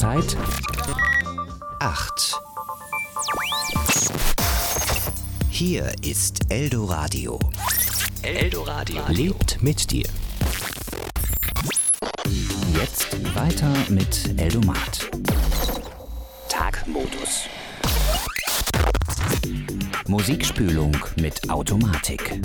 Zeit 8. Hier ist Eldoradio. Eldoradio lebt mit dir. Jetzt weiter mit Eldomat. Tagmodus. Musikspülung mit Automatik.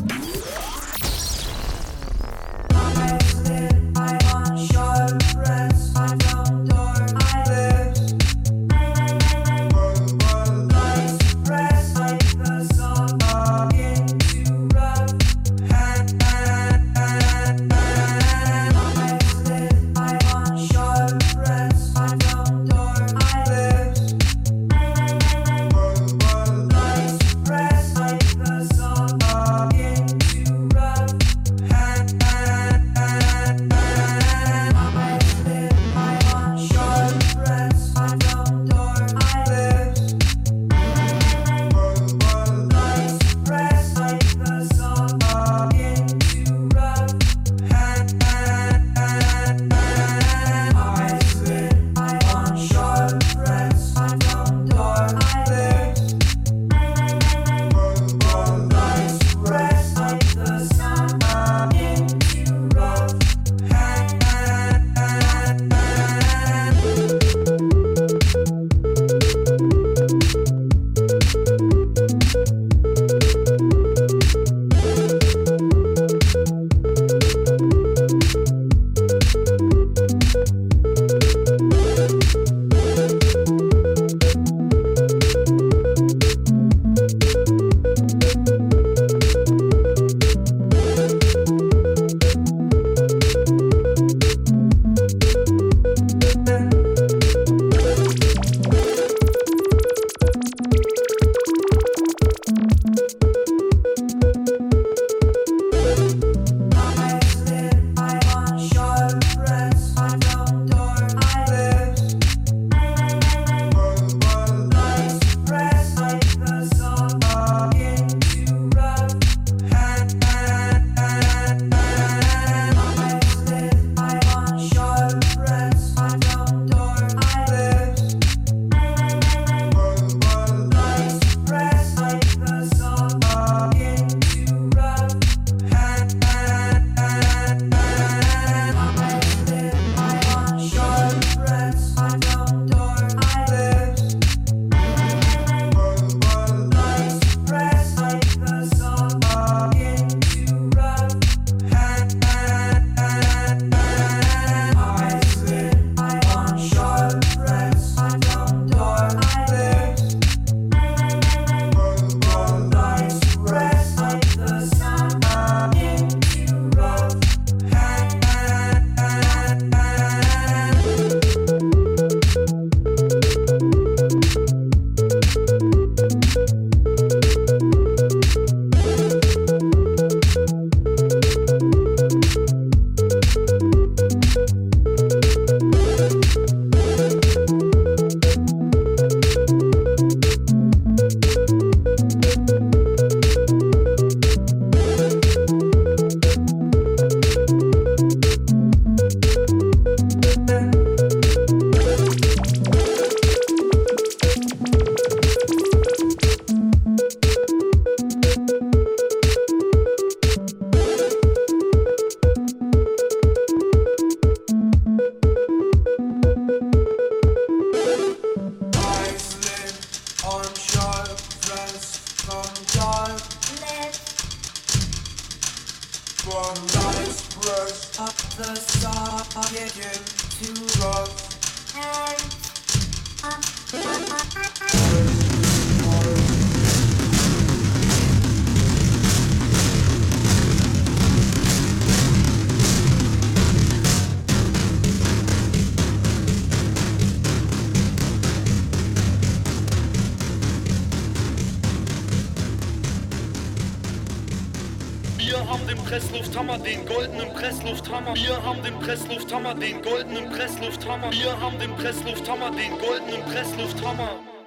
Presslufthammer, den goldenen Presslufthammer. Wir haben den Presslufthammer, den goldenen Presslufthammer. Wir haben den Presslufthammer, den goldenen Presslufthammer.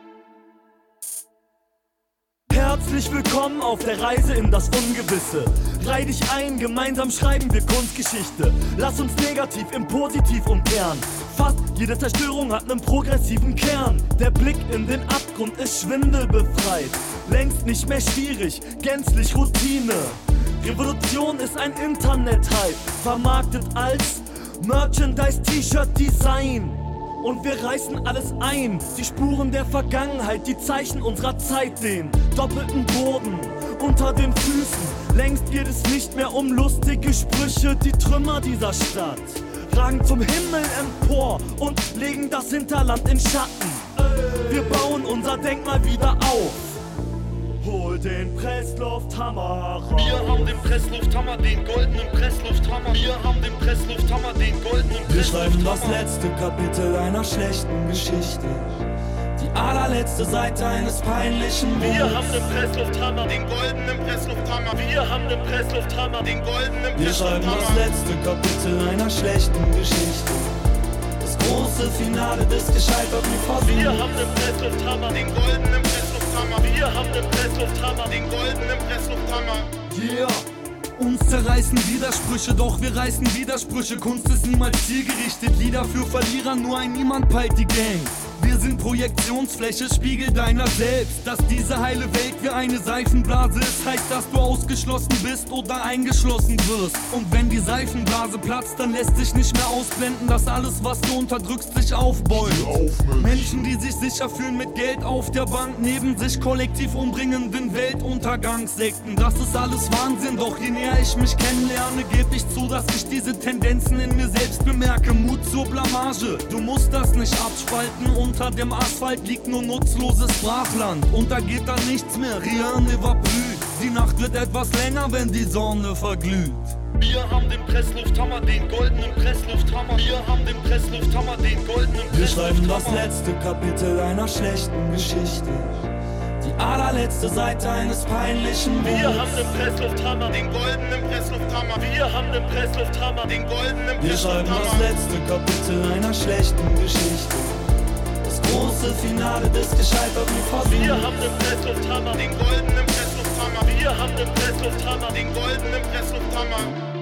Herzlich willkommen auf der Reise in das Ungewisse. Reih dich ein, gemeinsam schreiben wir Kunstgeschichte. Lass uns negativ im Positiv umkehren. Fast jede Zerstörung hat einen progressiven Kern. Der Blick in den Abgrund ist schwindelbefreit. Längst nicht mehr schwierig, gänzlich Routine. Revolution ist ein Internet-Hype, vermarktet als Merchandise-T-Shirt-Design. Und wir reißen alles ein, die Spuren der Vergangenheit, die Zeichen unserer Zeit, den doppelten Boden unter den Füßen. Längst geht es nicht mehr um lustige Sprüche, die Trümmer dieser Stadt ragen zum Himmel empor und legen das Hinterland in Schatten. Wir bauen unser Denkmal wieder auf. Hol den Presslufthammer raus. Wir haben den Presslufthammer, den goldenen Presslufthammer. Wir haben den Presslufthammer, den goldenen Presslufthammer. Wir schreiben das letzte Kapitel einer schlechten Geschichte. Die allerletzte Seite eines peinlichen Buches. Wir haben den Presslufthammer, den goldenen Presslufthammer. Wir haben den Presslufthammer, den goldenen Presslufthammer. Wir schreiben das letzte Kapitel einer schlechten Geschichte. Das große Finale des gescheiterten Versuchs. Wir haben den Presslufthammer, den goldenen Presslufthammer. Wir haben den Presslufthammer, den goldenen Presslufthammer. Yeah. Uns zerreißen Widersprüche, doch wir reißen Widersprüche. Kunst ist niemals zielgerichtet, Lieder für Verlierer, nur ein Niemand peilt die Gang. Wir sind Projektionsfläche, Spiegel deiner selbst. Dass diese heile Welt wie eine Seifenblase ist, heißt, dass du ausgeschlossen bist oder eingeschlossen wirst. Und wenn die Seifenblase platzt, dann lässt sich nicht mehr ausblenden, dass alles, was du unterdrückst, sich aufbäumt. Menschen, die sich sicher fühlen mit Geld auf der Bank, neben sich kollektiv umbringenden Weltuntergangssekten. Das ist alles Wahnsinn, doch je näher ich mich kennenlerne, gebe ich zu, dass ich diese Tendenzen in mir selbst bemerke. Mut zur Blamage, du musst das nicht abspalten. Unter dem Asphalt liegt nur nutzloses Brachland und da geht dann nichts mehr, rien ne va plus. Die Nacht wird etwas länger, wenn die Sonne verglüht. Wir haben den Presslufthammer, den goldenen Presslufthammer. Wir haben den Presslufthammer, den goldenen Presslufthammer. Wir schreiben das letzte Kapitel einer schlechten Geschichte. Die allerletzte Seite eines peinlichen Buches. Wir haben den Presslufthammer, den goldenen Presslufthammer. Wir haben den Presslufthammer, den goldenen Presslufthammer. Wir schreiben das letzte Kapitel einer schlechten Geschichte. Das große Finale des gescheiterten Versuchs. Wir haben den Presslufthammer, den goldenen Presslufthammer. Wir haben den Presslufthammer, den goldenen Presslufthammer.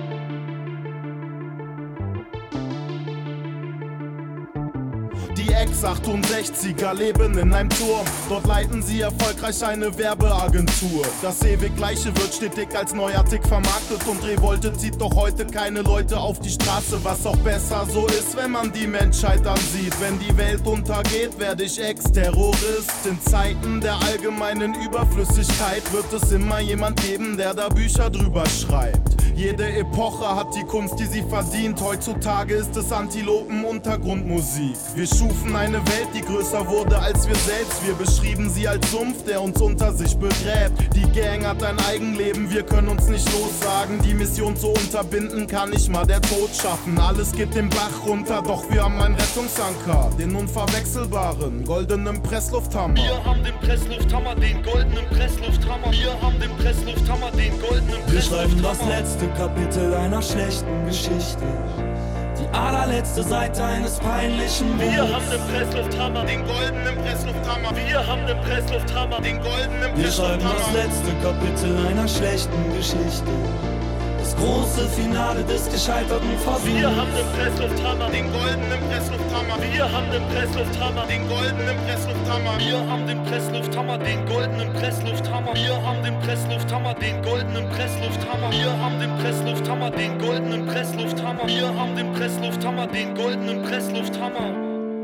Die Ex-68er leben in einem Turm. Dort leiten sie erfolgreich eine Werbeagentur. Das ewig Gleiche wird stetig als neuartig vermarktet. Und Revolte zieht doch heute keine Leute auf die Straße. Was auch besser so ist, wenn man die Menschheit ansieht. Wenn die Welt untergeht, werde ich Ex-Terrorist. In Zeiten der allgemeinen Überflüssigkeit wird es immer jemand geben, der da Bücher drüber schreibt. Jede Epoche hat die Kunst, die sie verdient. Heutzutage ist es Antilopen-Untergrundmusik. Wir schufen eine Welt, die größer wurde als wir selbst. Wir beschrieben sie als Sumpf, der uns unter sich begräbt. Die Gang hat ein Eigenleben, wir können uns nicht lossagen. Die Mission zu unterbinden kann nicht mal der Tod schaffen. Alles geht den Bach runter, doch wir haben einen Rettungsanker. Den unverwechselbaren, goldenen Presslufthammer. Wir haben den Presslufthammer, den goldenen Presslufthammer. Wir haben den Presslufthammer, den goldenen Presslufthammer. Wir schreiben das letzte Kapitel einer schlechten Geschichte. Die allerletzte Seite eines peinlichen Buches. Wir haben den Presslufthammer, den goldenen Presslufthammer. Wir haben den Presslufthammer, den goldenen Presslufthammer. Wir schreiben das letzte Kapitel einer schlechten Geschichte. Das große Finale des gescheiterten Versuchs. Wir haben den Presslufthammer, den goldenen Presslufthammer. Wir haben den Presslufthammer, den goldenen Presslufthammer. Wir haben den Presslufthammer, den goldenen Presslufthammer. Wir haben den Presslufthammer, den goldenen Presslufthammer. Wir haben den Presslufthammer, den goldenen Presslufthammer. Wir haben den Presslufthammer, den goldenen Presslufthammer.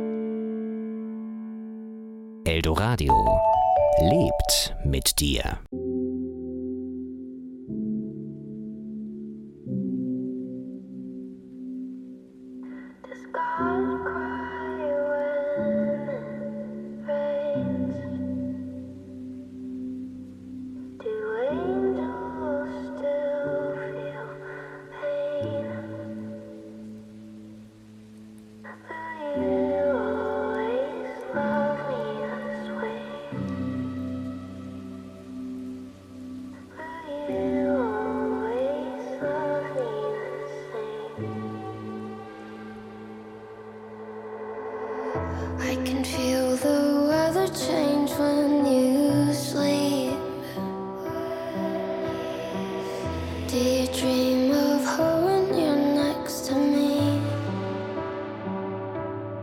Eldoradio lebt mit dir. I can feel the weather change when you sleep. Do you dream of her when you're next to me?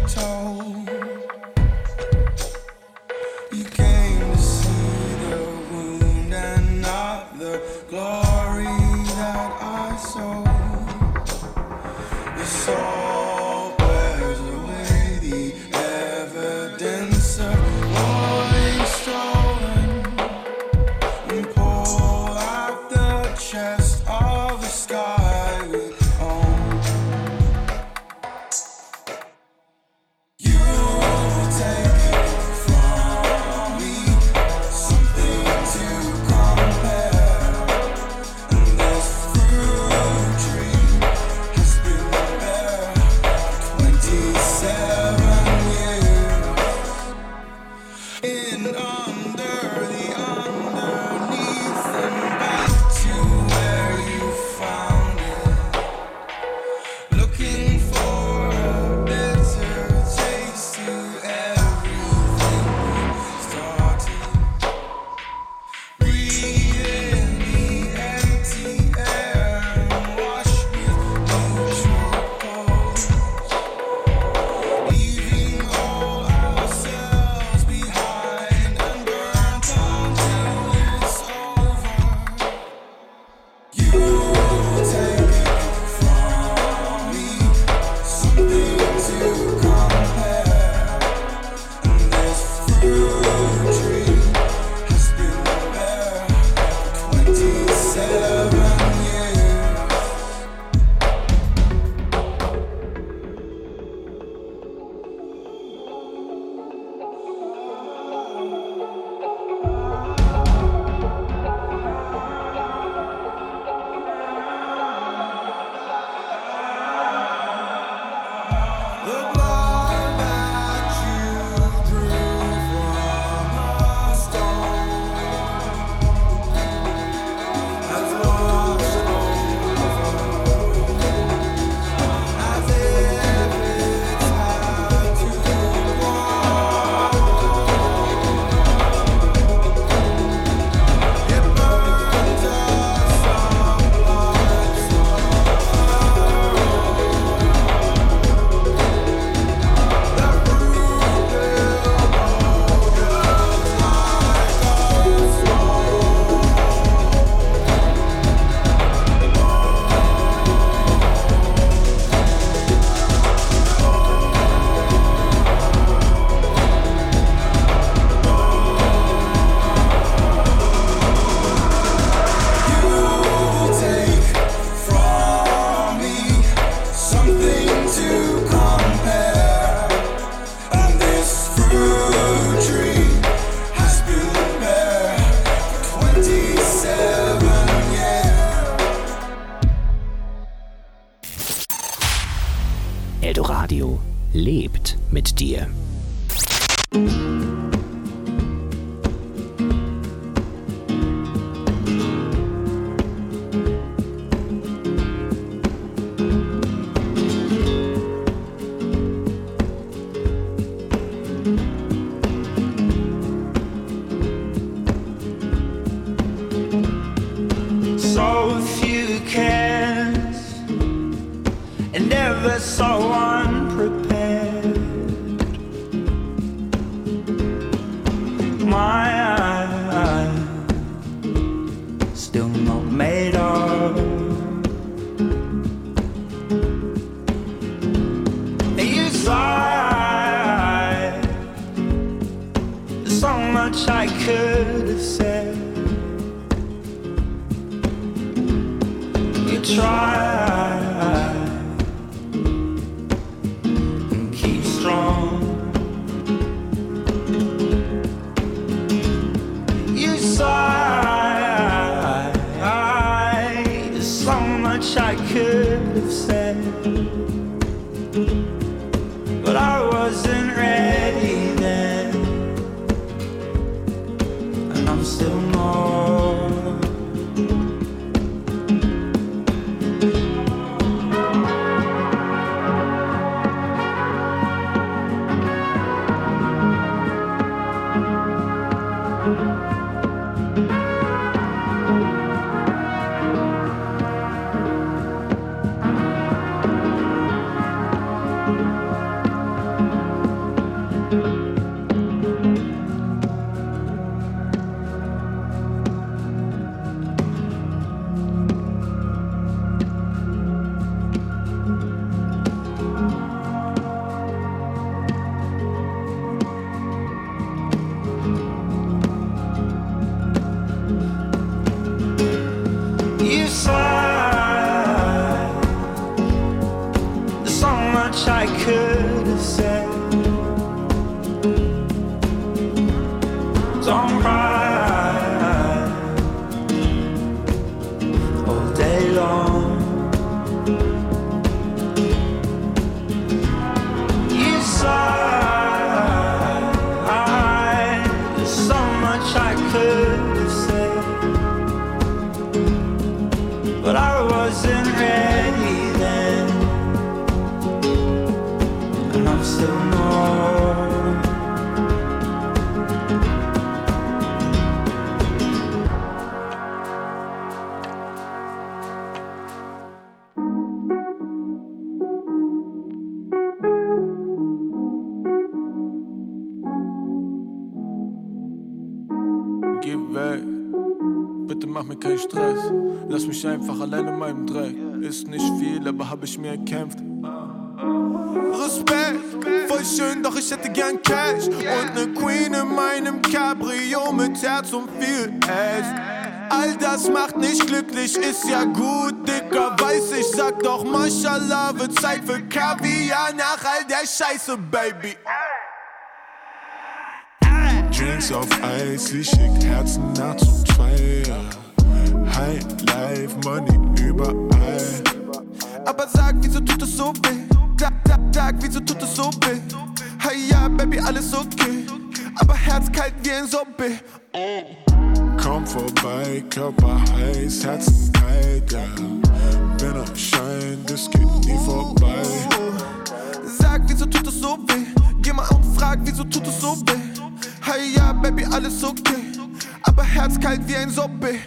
told. You came to see the wound and not the glory that I saw. The soul bears away the evidence of glory stolen, and pull out the chest of the sky we own. You take from me something to compare, and this fruit tree has been bare 27 years. In under the underneath and back to where you found it, looking for a bitter taste to everything we started. Breathe in the empty air and wash with neutral poles, leaving all ourselves behind and burnt until it's over. You take from me something to compare, and this fruit tree has been bare 27 years. The blood that you drew from a stone has washed over, as if it's had to walk. It burns us some blood, take from me something to compare, and this fruit tree has been bare for 27 years. Eldoradio lebt mit dir. So few cares, and never so unprepared. My eyes still not made up. And you sighed, there's so much I could have said. You try and keep strong. You sigh, there's so much I could have said, but I wasn't ready then, and I'm still not. say. Don't cry all day long. You sigh, there's so much I could say, but I wasn't ready then, and I'm still more. Mach mir keinen Stress, lass mich einfach allein in meinem Dreck. Ist nicht viel, aber hab ich mir erkämpft. Respekt, voll schön, doch ich hätte gern Cash. Und ne Queen in meinem Cabrio mit Herz und viel Ass. All das macht nicht glücklich, ist ja gut, Dicker, weiß ich. Sag doch Mashallah, wird Zeit für Kaviar nach all der Scheiße, Baby. Drinks auf Eis, ich schick Herzen nach zum Feier. High Life, Money überall. Aber sag, wieso tut es so weh? Sag, wieso tut es so weh? Hey, ja, Baby, alles okay. Aber Herz kalt wie ein Zombie. Komm vorbei, Körper heiß, Herzen kalt, ja. Wenn er scheint, es geht nie vorbei. Sag, wieso tut es so weh? Geh mal und frag, wieso tut es so weh? Hey, ja, Baby, alles okay. Aber Herz kalt wie ein Zombie.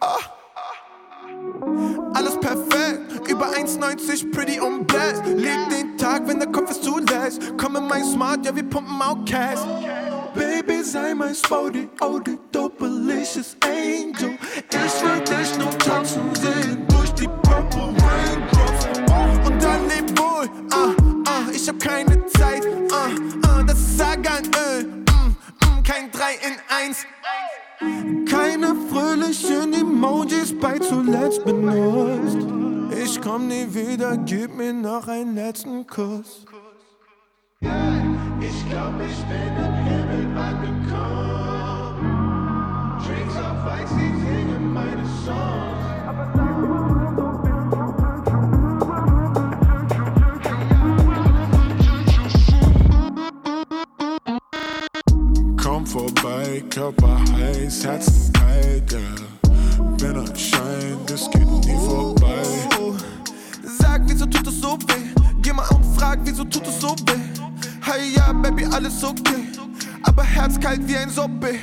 Alles perfekt, über 1,90, pretty und blessed. Leb den Tag, wenn der Kopf es zulässt. Komm in mein Smart, ja, wir pumpen auch Cash. Baby, sei mein Spody, oh, die dopelicious Angel. Ich will dich nur tanzen sehen durch die Purple Raindrops. Und dann leb wohl, ich hab keine Zeit, das ist Saganöl, kein 3 in 1. Keine fröhlichen Emojis bei zuletzt benutzt. Ich komm nie wieder, gib mir noch einen letzten Kuss. Ich glaub, ich bin im Himmel angekommen. Drinks auf Eis, die singen meine Songs. Komm vorbei, Körper heiß, Herzen kalt, ja. Wenn er scheint, es geht nie vorbei. Sag, wieso tut es so weh? Geh mal und frag, wieso tut es so weh? Hey, ja, Baby, alles okay. Aber Herz kalt wie ein Zombie.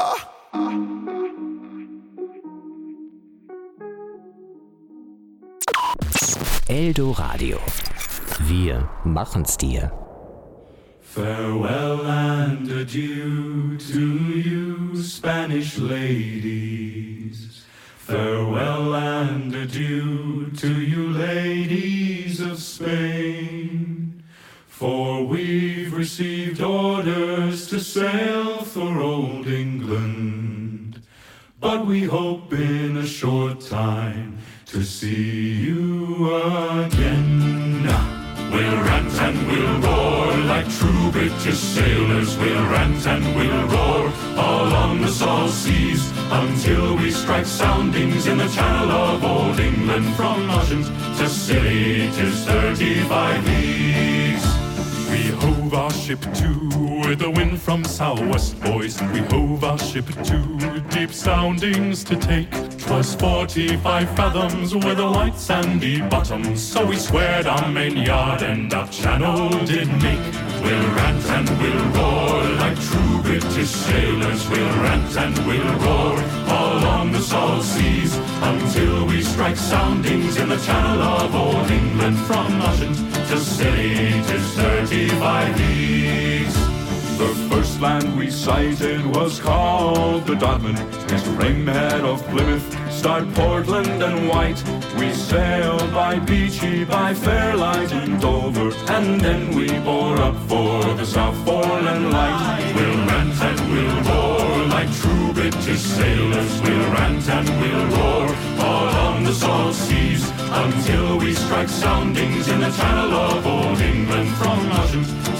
Eldoradio. Wir machen's dir. Farewell and adieu to you, Spanish ladies. Farewell and adieu to you, ladies of Spain. For we've received orders to sail for old England. But we hope in a short time to see you again. We'll rant and we'll roar like true British sailors. We'll rant and we'll roar all on the salt seas until we strike soundings in the channel of old England. From Ushant to Scilly, 'tis 35 leagues. We hove our ship to with the wind from southwest, boys. We hove our ship to deep soundings to take. 'Twas 45 fathoms with a white sandy bottom, so we squared our main yard and our channel did make. We'll rant and we'll roar like true British sailors. We'll rant and we'll roar all on the salt seas until we strike soundings in the channel of old England. From Ushant to Scilly, 'tis 35 leagues. The first land we sighted was called the Dodman. Next to Ringhead of Plymouth, start Portland and White. We sailed by Beachy, by Fairlight and Dover, and then we bore up for the South Foreland Light. We'll rant and we'll roar like true British sailors. We'll rant and we'll roar all on the salt seas until we strike soundings in the channel of old England. From Ushant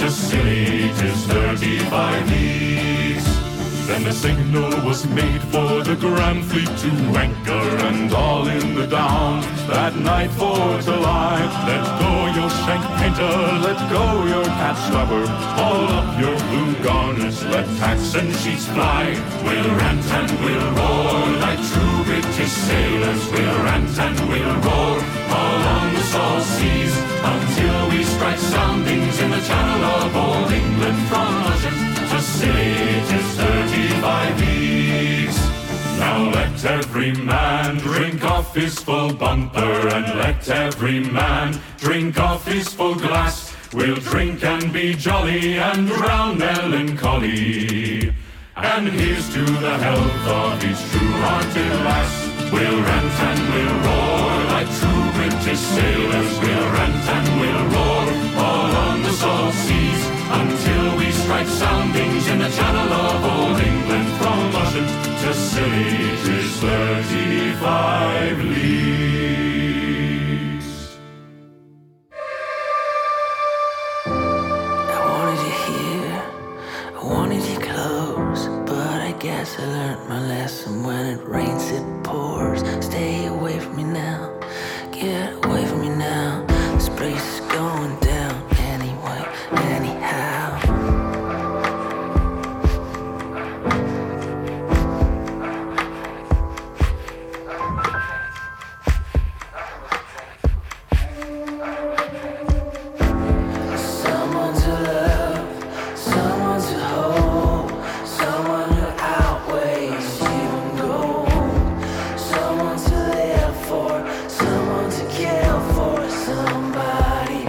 to Scilly, 'tis 35 leagues. Then the signal was made for the Grand Fleet to anchor, and all in the Downs that night for to lie. Let go your shank painter, let go your cat stopper, haul up your blue garners, let tacks and sheets fly. We'll rant and we'll roar like true British sailors. We'll rant and we'll roar along the salt seas until we strike soundings in the channel of old England from Ushant to Scilly, 'tis 35 leagues. Now let every man drink off his full bumper, and let every man drink off his full glass. We'll drink and be jolly and drown melancholy. And here's to the health of each true-hearted lass. We'll rant and we'll roar like true British sailors. We'll rant and we'll roar all on the salt seas until we strike soundings in the channel of old England from Ushant to Scilly, 'tis 35 leagues. I wanted you here, I wanted you close, but I guess I learned my lesson. When it rains it pours. Stay away from me now, get away from me now. This place is going down anyway, anyhow. Someone to love, someone to hold, someone who outweighs you in gold. Someone to live for, someone to kill for, somebody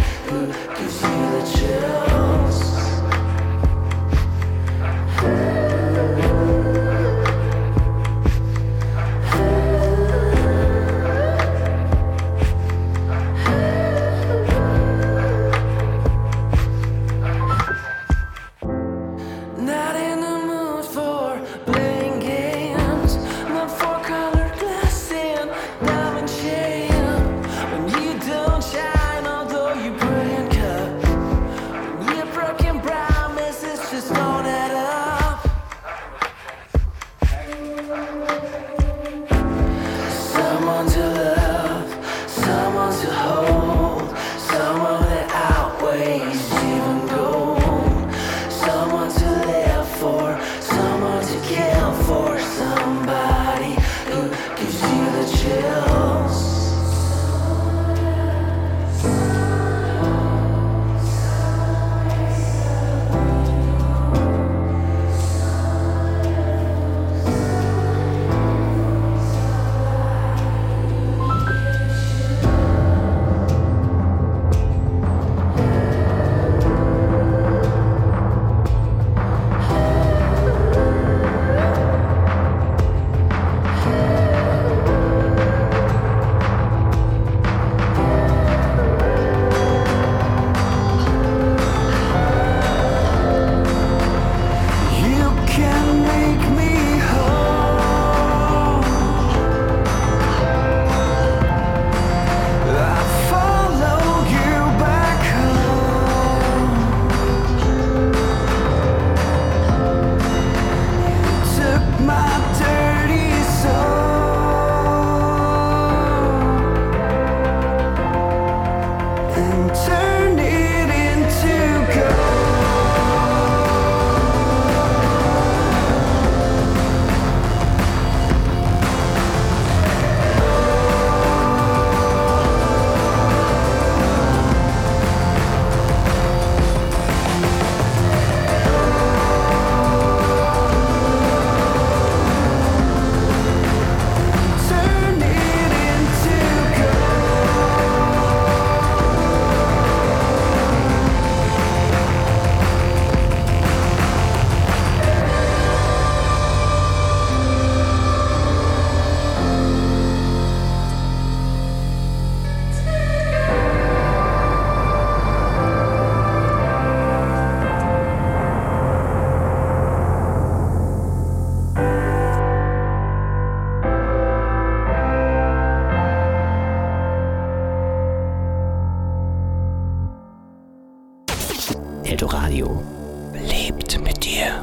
lebt mit dir.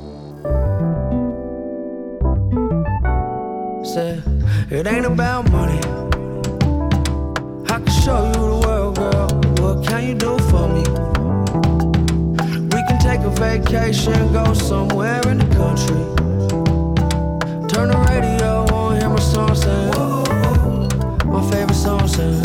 Said, it ain't about money. I can show you the world, girl. What can you do for me? We can take a vacation, go somewhere in the country. Turn the radio on, hear my song sing. My favorite song sing.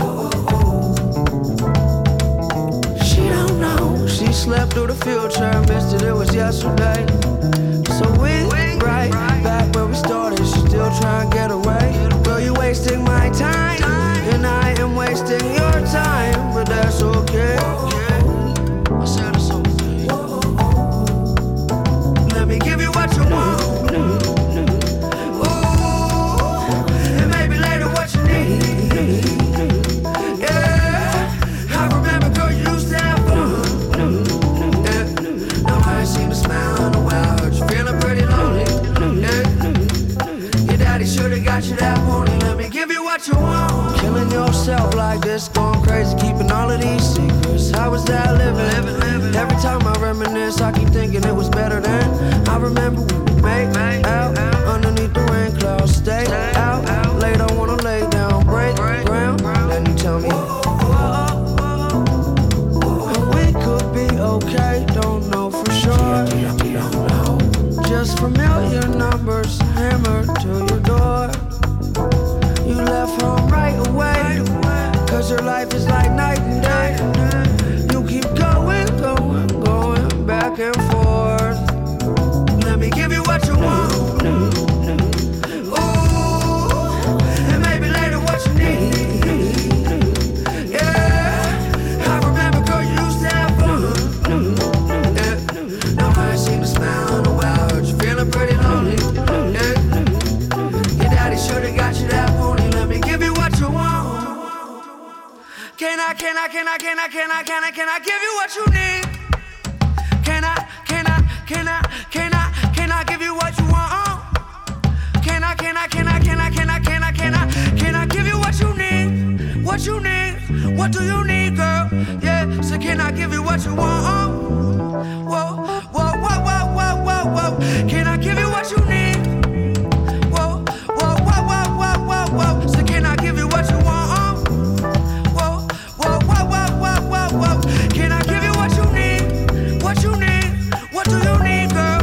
She don't know. She slept through the field trip, missed it, it was yesterday. So we right back where we started. She still trying to get away. Girl, you wasting my time, and I am wasting your time, but that's okay. I said it's okay. Let me give you what you want. Ooh, and maybe later what you need. Yeah, I remember, girl, you used to have fun. Yeah, now I ain't seen a smile in a while. Heard you feeling pretty lonely. Yeah, your daddy should've got you that morning. Let me give you what you want. Killing yourself like this, going crazy, keeping all of these secrets. How was that living? Every time I reminisce, I keep thinking it was better then. I remember when we made out underneath the rain clouds. Stay out late, I wanna lay down, break ground. Then you tell me, we could be okay, don't know for sure. Just familiar numbers hammered to your door. You left home right away, cause your life is like night and day. You keep going, back and forth. Let me give you what you want. Ooh, and maybe later what you need. Yeah, I remember, girl, you used to have fun. Yeah, now I ain't seen a smile in a while. Heard you feeling pretty lonely. Yeah, your daddy should've got you that pony. Let me give you what you want. Can I give you what you need? Can I give you what you want? Can I give you what you need? What you need? What do you need, girl? Yeah, so can I give you what you want? Whoa. Can I give you what you need? Whoa. So can I give you what you want? Whoa. Can I give you what you need? What you need? What do you need, girl?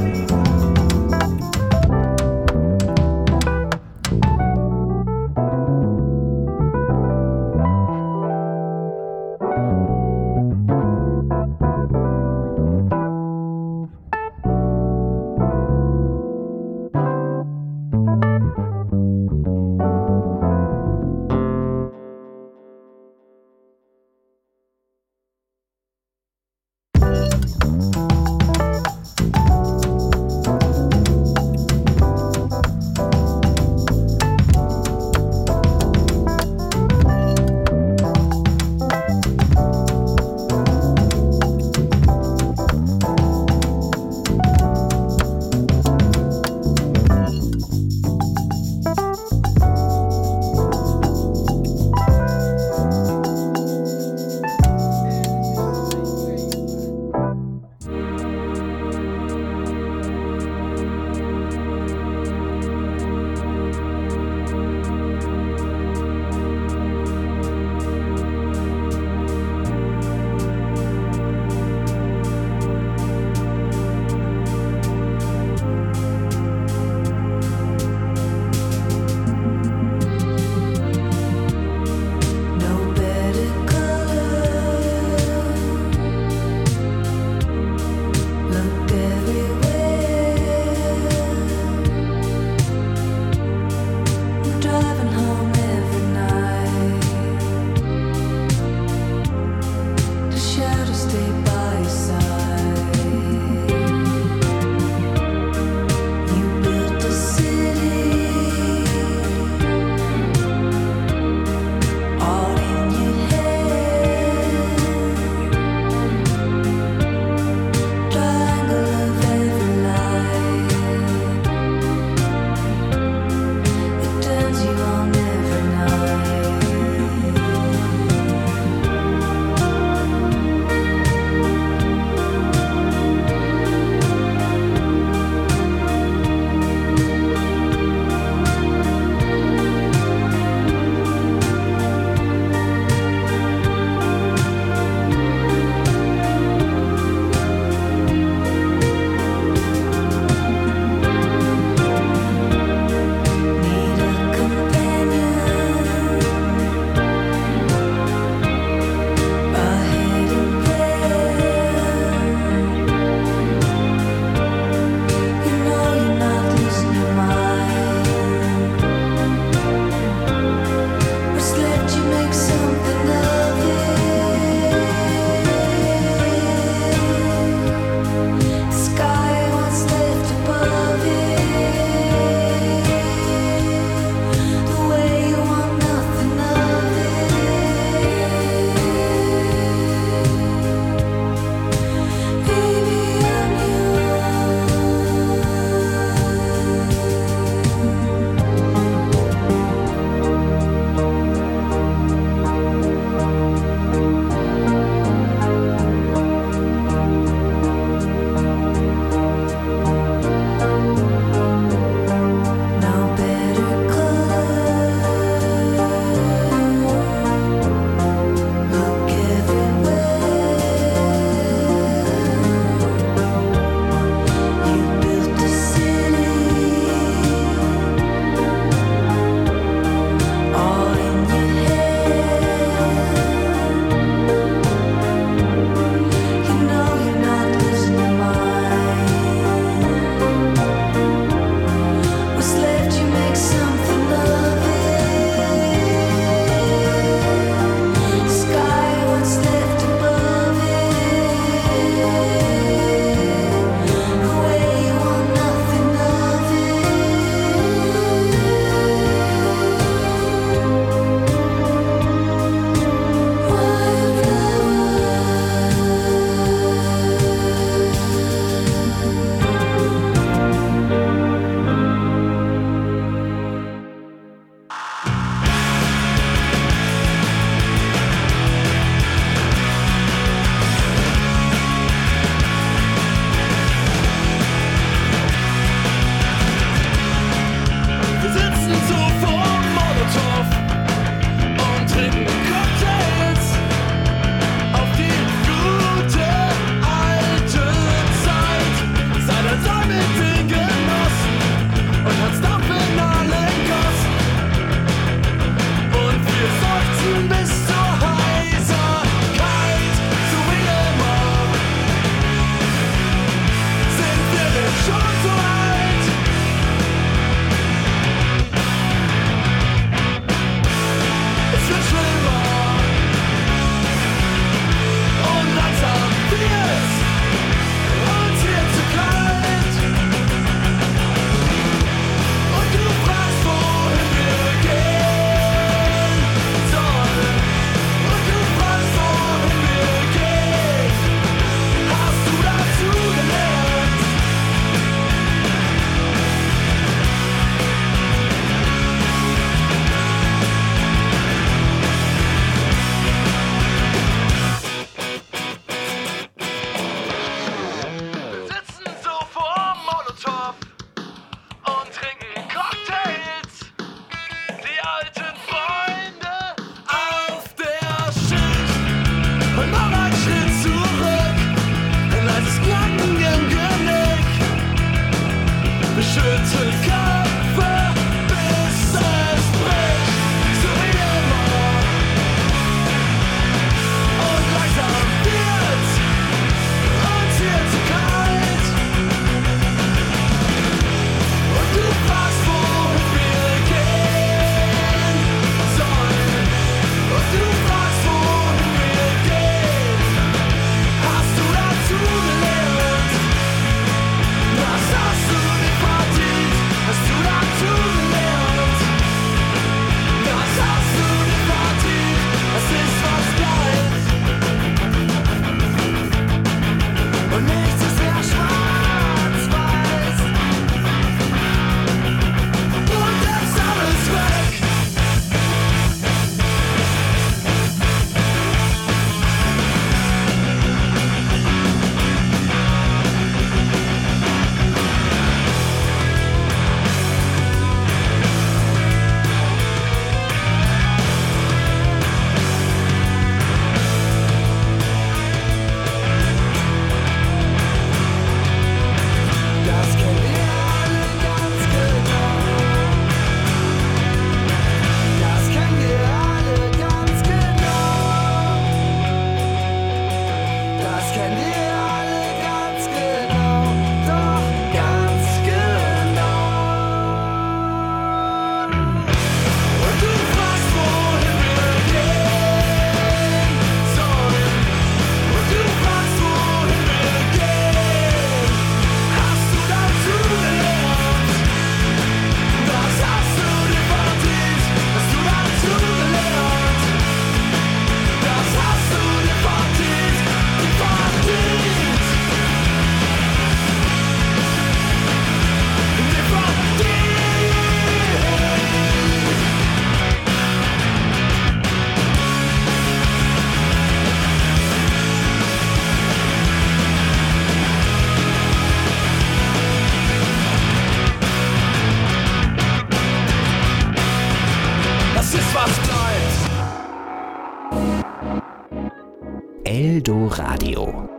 Eldoradio.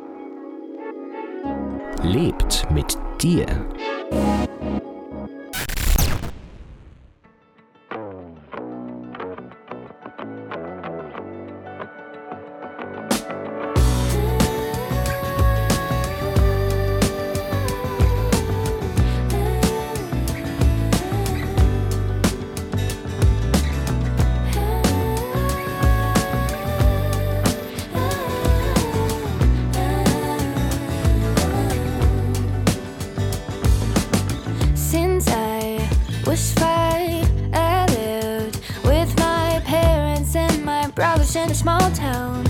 Lebt mit dir. In a small town.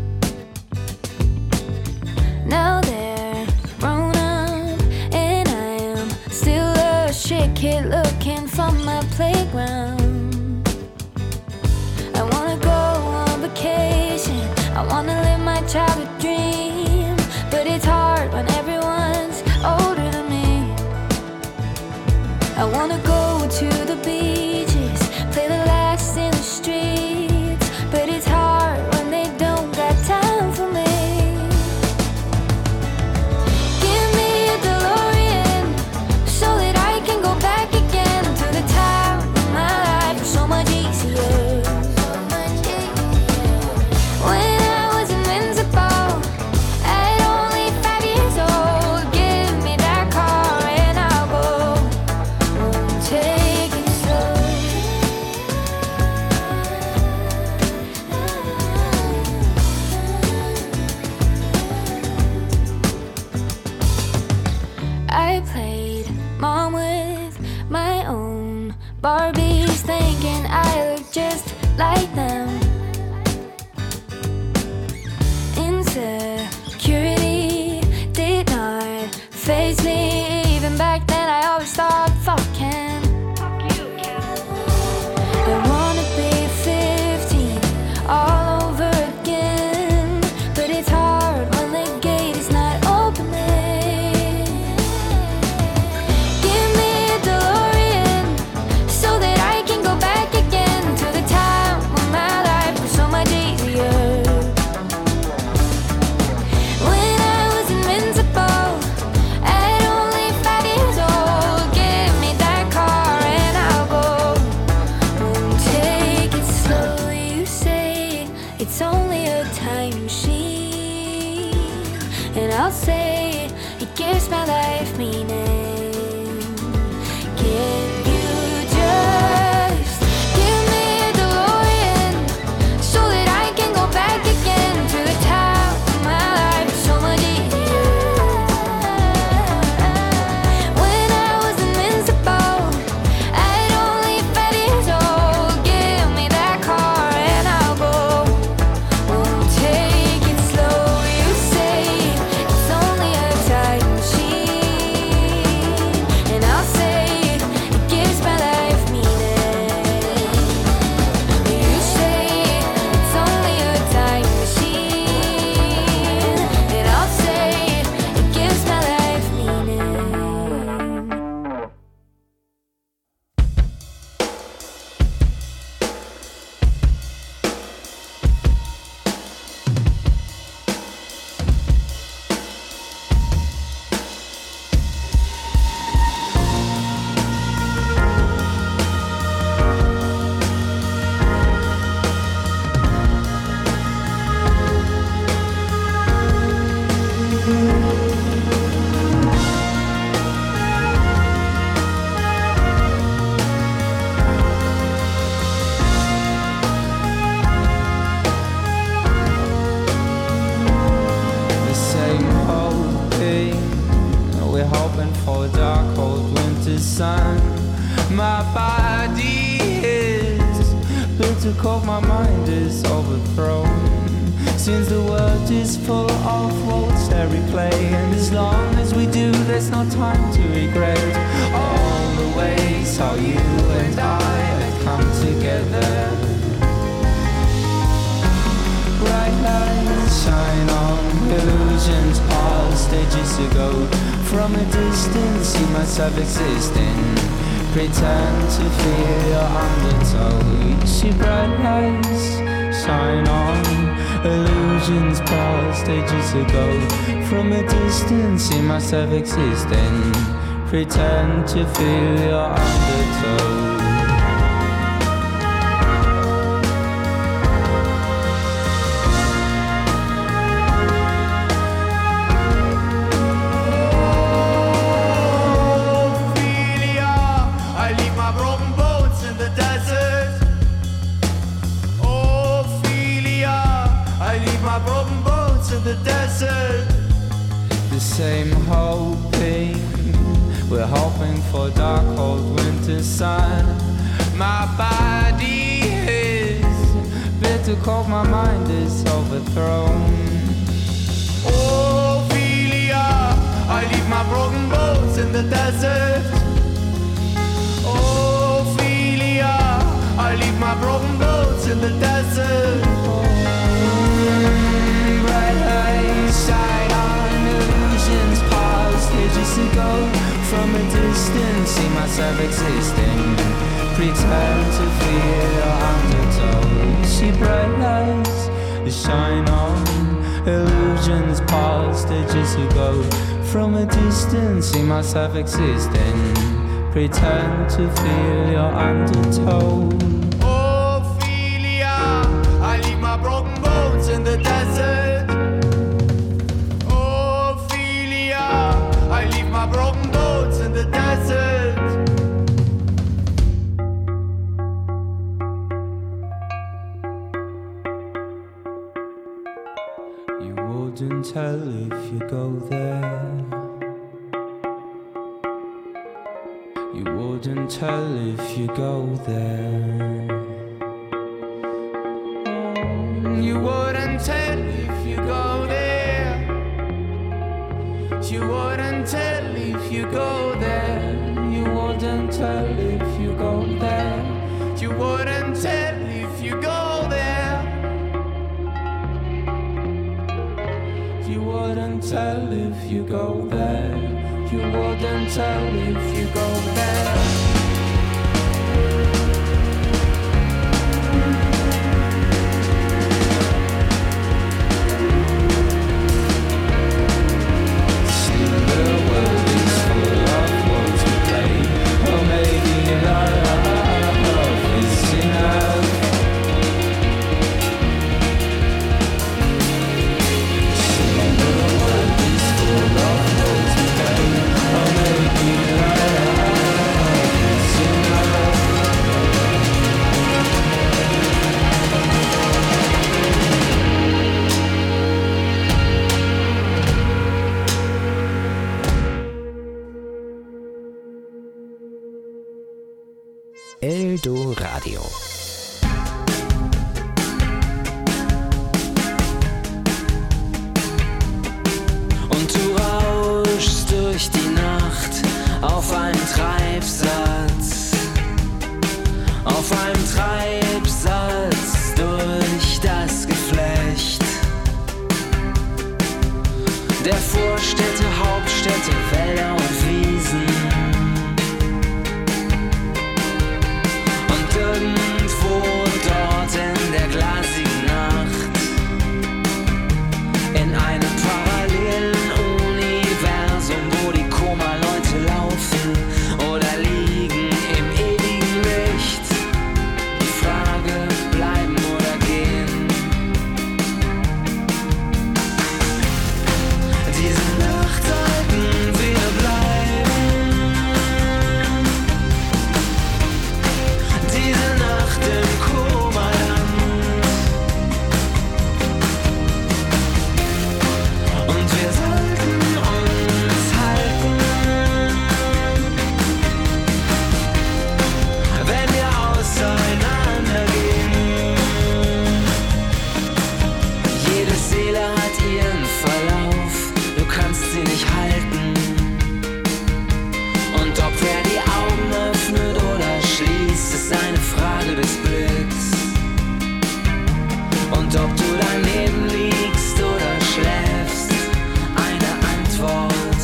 Now they're grown up, and I am still a shit kid looking for my playground. I wanna go on vacation, I wanna live my childhood dream, but it's hard when everyone's older than me. I wanna go to the beaches, play the lights in the streets, but it's hard when they don't got time for me. Give me a DeLorean so that I can go back again to the time when my life was so much easier. When I was invincible at only 5 years old, give me that car and I'll go. Take it slow. I played mom with my own Barbies, thinking I look just like them. Insecurity did not faze me. Even back then I always thought, fuck Ken. I wanna be 15 all over again, but it's hard when the gate is not opening. Give me a DeLorean so that I can go back again to the time when my life was so much easier. When I was invincible at only 5 years old, give me that car and I'll go. Take it slow, you say it's only a time machine, and I'll say it gives my life meaning. Can you just give me a DeLorean so that I can go back again to the time when my life was so much easier? When I was invincible at only 5 years old, give me that car and I'll go. Take it slow, you say it's only a time machine, and I'll say it gives my life meaning. You say it's only a time machine, and I'll say it gives my life meaning. The same old thing. We're hoping for a dark, cold winter sun. My body is bitter cold, my mind is overthrown. Since the world is full of roles that replay, and as long as we do, there's no time to regret all the ways how you and I have come together. Bright lights shine on illusions past ages ago. From a distance, see myself existing. Pretend to feel your undertow. You see bright lights shine on. Illusions past ages ago. From a distance, see myself existing. Pretend to feel your undertow. Same hoping, we're hoping for dark cold winter sun. My body is bitter cold, my mind is overthrown. Ophelia, I leave my broken boats in the desert. Ophelia, I leave my broken boats in the desert. Bright lights shine on illusions past ages ago. From a distance, see myself existing. Pretend to feel your undertow. See bright lights shine on illusions past ages ago. From a distance, see myself existing. Pretend to feel your undertow. Ophelia, I leave my broken boats in the desert. Ophelia, I leave my broken boats in the desert. You wouldn't tell if you go there. You wouldn't tell if you go there. You wouldn't tell if you go there. You wouldn't tell if you go there. You wouldn't tell if you go there. You wouldn't tell if you go there. You wouldn't tell if you go there. You wouldn't tell if you go there. Eldoradio. Und du rauschst durch die Nacht auf einem Treibsatz, auf einem Treibsatz durch das Geflecht der Vorstädte, Hauptstädte, Wälder und Wiesen. Und irgendwo dort in der glasigen Nacht, in einem parallelen Universum, wo die Koma-Leute laufen oder liegen im ewigen Licht. Die Frage, bleiben oder gehen. Diese Nacht sollten wir bleiben. Diese Nacht im Koma-Land. Und wir sollten uns halten, wenn wir auseinandergehen. Jede Seele hat ihren Verlauf, du kannst sie nicht halten. Und ob wer die Augen öffnet oder schließt, ist eine Frage des Blicks. Und ob du daneben liegst oder schläfst, eine Antwort.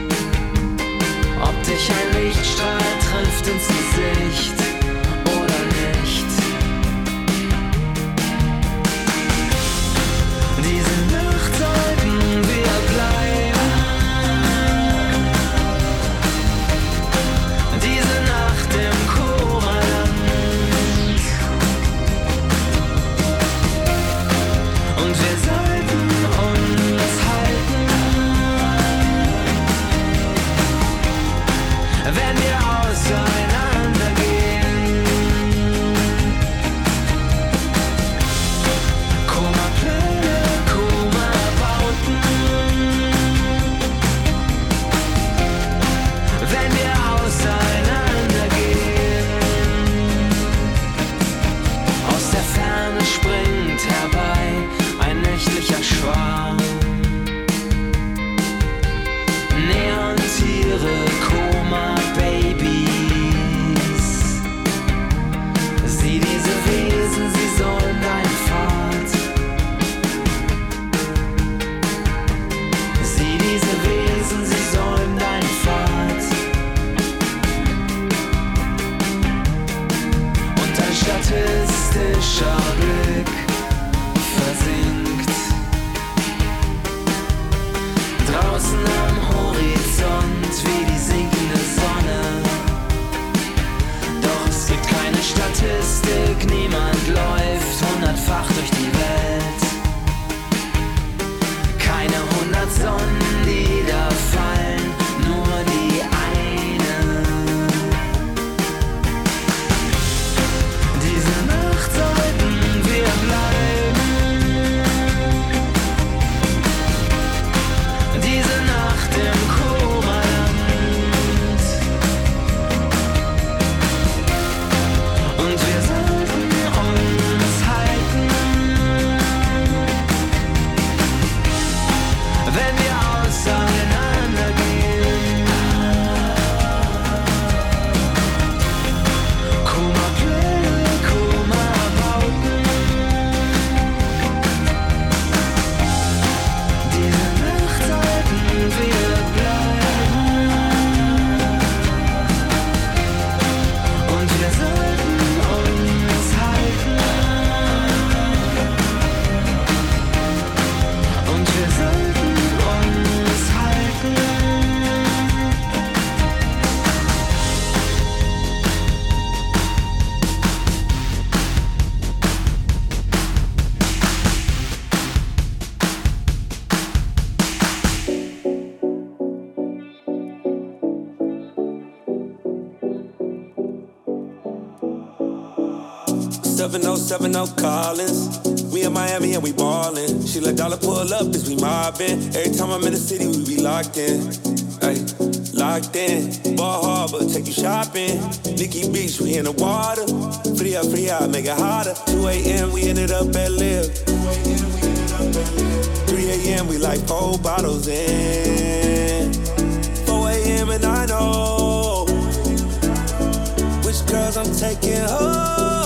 Ob dich ein Lichtstrahl trifft ins Gesicht oder nicht. 7070 Collins. We in Miami and we ballin'. She let dollar pull up as we mobbin'. Every time I'm in the city, we be locked in. Ay, locked in. Ball Harbor, take you shopping. Nikki Beach, we in the water. Free up, make it hotter. 2 a.m. we ended up at Live. 3 a.m. we like 4 bottles in. 4 a.m. and I know which girls I'm taking home.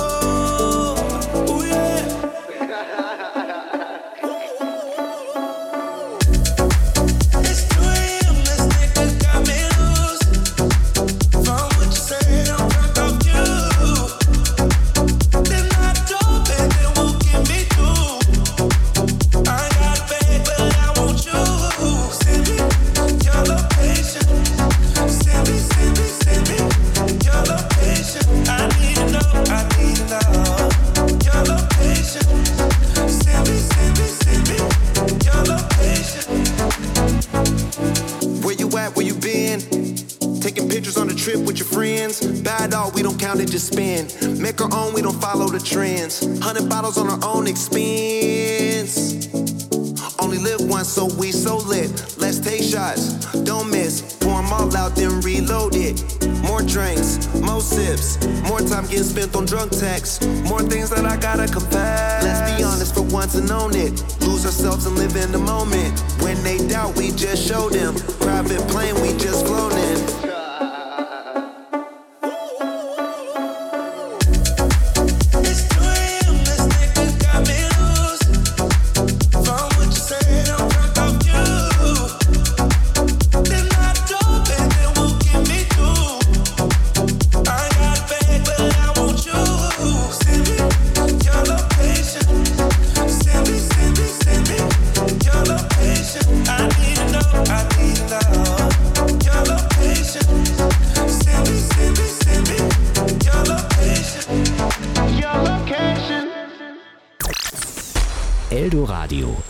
Just spend, make our own, we don't follow the trends. 100 bottles on our own expense. Only live once, so we so lit. Let's take shots, don't miss. Pour them all out, then reload it. More drinks, more sips. More time getting spent on drunk texts. More things that I gotta confess. Let's be honest for once and own it. Lose ourselves and live in the moment. When they doubt, we just show them. Private plane, we just flown in. Eldoradio.